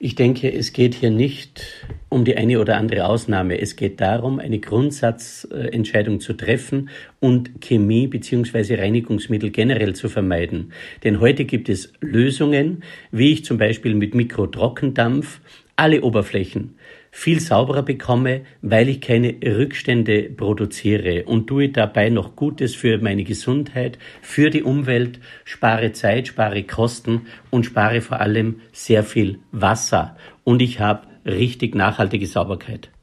Ich denke, es geht hier nicht um die eine oder andere Ausnahme. Es geht darum, eine Grundsatzentscheidung zu treffen und Chemie bzw. Reinigungsmittel generell zu vermeiden. Denn heute gibt es Lösungen, wie ich zum Beispiel mit Mikrotrockendampf alle Oberflächen viel sauberer bekomme, weil ich keine Rückstände produziere und tue dabei noch Gutes für meine Gesundheit, für die Umwelt, spare Zeit, spare Kosten und spare vor allem sehr viel Wasser. Und ich habe richtig nachhaltige Sauberkeit.